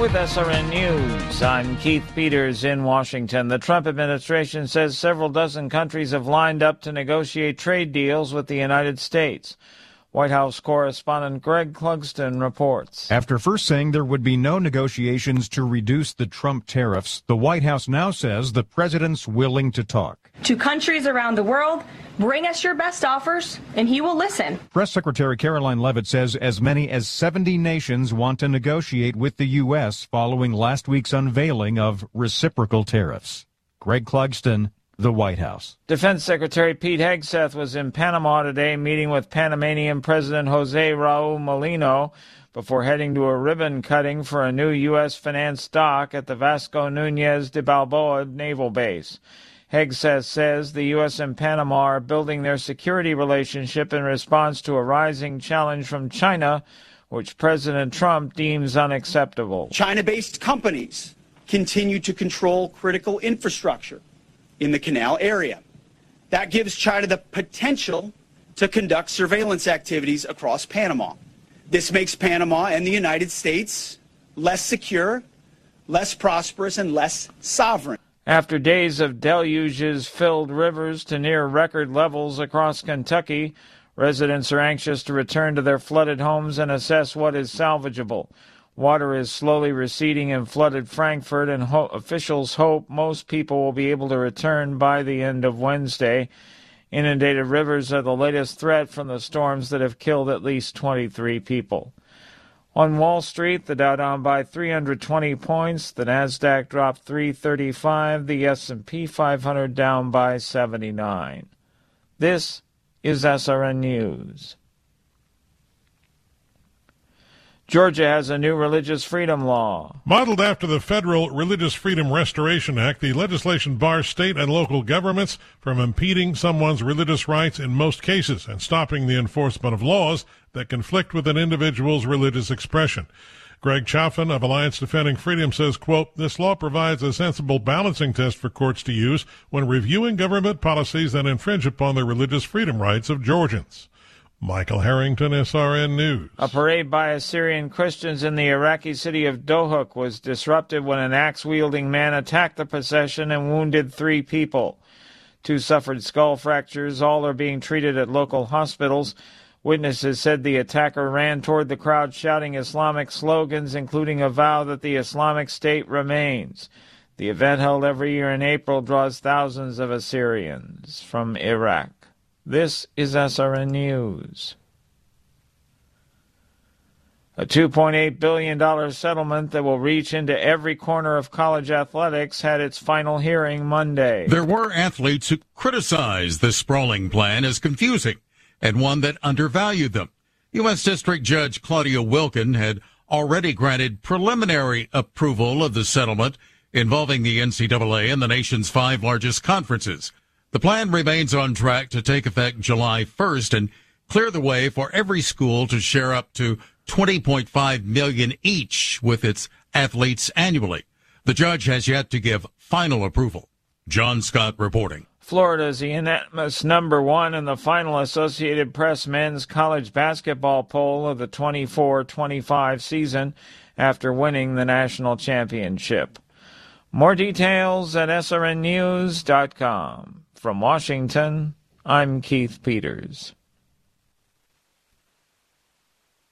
With SRN News, I'm Keith Peters in Washington. The Trump administration says several dozen countries have lined up to negotiate trade deals with the United States. White House correspondent Greg Clugston reports. After first saying there would be no negotiations to reduce the Trump tariffs, the White House now says the president's willing to talk. To countries around the world, bring us your best offers, and he will listen. Press Secretary Caroline Leavitt says as many as 70 nations want to negotiate with the U.S. following last week's unveiling of reciprocal tariffs. Greg Clugston, the White House. Defense Secretary Pete Hegseth was in Panama today meeting with Panamanian President Jose Raul Molino before heading to a ribbon cutting for a new U.S.-financed dock at the Vasco Núñez de Balboa naval base. Hegseth says the U.S. and Panama are building their security relationship in response to a rising challenge from China, which President Trump deems unacceptable. China-based companies continue to control critical infrastructure in the canal area. That gives China the potential to conduct surveillance activities across Panama. This makes Panama and the United States less secure, less prosperous, and less sovereign. After days of deluges filled rivers to near record levels across Kentucky, residents are anxious to return to their flooded homes and assess what is salvageable. Water is slowly receding in flooded Frankfort, and officials hope most people will be able to return by the end of Wednesday. Inundated rivers are the latest threat from the storms that have killed at least 23 people. On Wall Street, the Dow down by 320 points, the Nasdaq dropped 335, the S&P 500 down by 79. This is SRN News. Georgia has a new religious freedom law. Modeled after the Federal Religious Freedom Restoration Act, the legislation bars state and local governments from impeding someone's religious rights in most cases and stopping the enforcement of laws that conflict with an individual's religious expression. Greg Chaffin of Alliance Defending Freedom says, quote, this law provides a sensible balancing test for courts to use when reviewing government policies that infringe upon the religious freedom rights of Georgians. Michael Harrington, SRN News. A parade by Assyrian Christians in the Iraqi city of Dohuk was disrupted when an axe-wielding man attacked the procession and wounded 3 people. 2 suffered skull fractures. All are being treated at local hospitals. Witnesses said the attacker ran toward the crowd shouting Islamic slogans, including a vow that the Islamic State remains. The event, held every year in April, draws thousands of Assyrians from Iraq. This is SRN News. A $2.8 billion settlement that will reach into every corner of college athletics had its final hearing Monday. There were athletes who criticized the sprawling plan as confusing and one that undervalued them. U.S. District Judge Claudia Wilkin had already granted preliminary approval of the settlement involving the NCAA and the nation's 5 largest conferences. The plan remains on track to take effect July 1st and clear the way for every school to share up to $20.5 million each with its athletes annually. The judge has yet to give final approval. John Scott reporting. Florida is the unanimous number 1 in the final Associated Press men's college basketball poll of the 24-25 season after winning the national championship. More details at srnnews.com. From Washington, I'm Keith Peters.